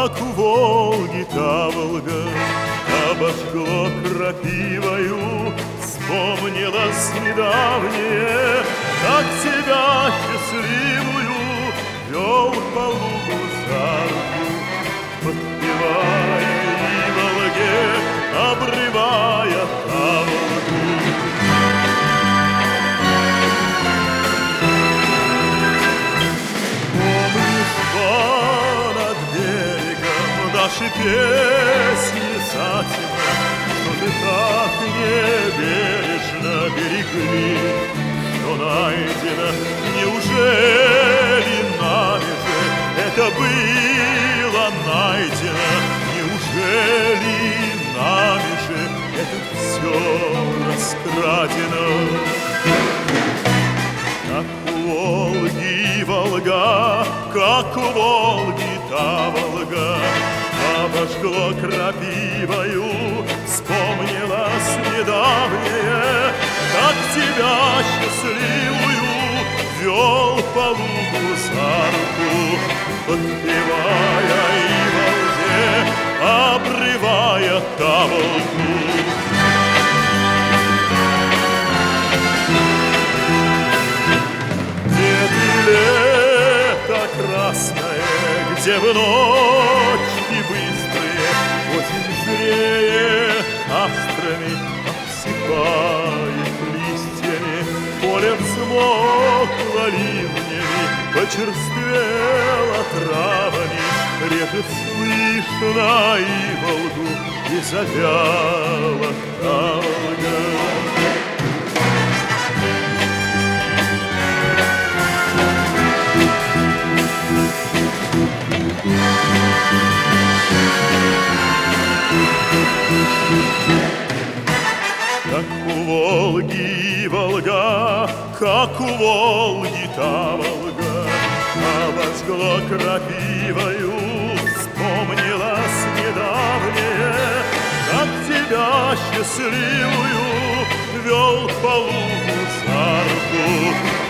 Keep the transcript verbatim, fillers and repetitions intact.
как у Волги та Волга, обожгло крапивою. Вспомнилось недавнее, как тебя счастливую вел по лугу за руку, подпевая и Волге, обрывая та Волгу. Помнишь, понад берегом наши песни затемно, что ты так небережно берегли, что найдено, неужели нами же это было найдено, неужели нами же это все раскрадено? Как у Волги Волга, как у Волги та Волга, обожгло крапивою. Вспомнилось недавнее, как тебя счастливую вел по лугу за руку, подпевая и Волге, обрывая та Волгу. Где ты, лето красное, где в ночи быстрые осень зреет, астрами обсыпает листьями, поле взмокло ливнями, почерствело травами, режет слышно и Волгу, и завяла та Волга. Как у Волги Волга, как у Волги та Волга, обожгло крапивою. Вспомнилось недавнее, как тебя счастливую вел по лугу за руку,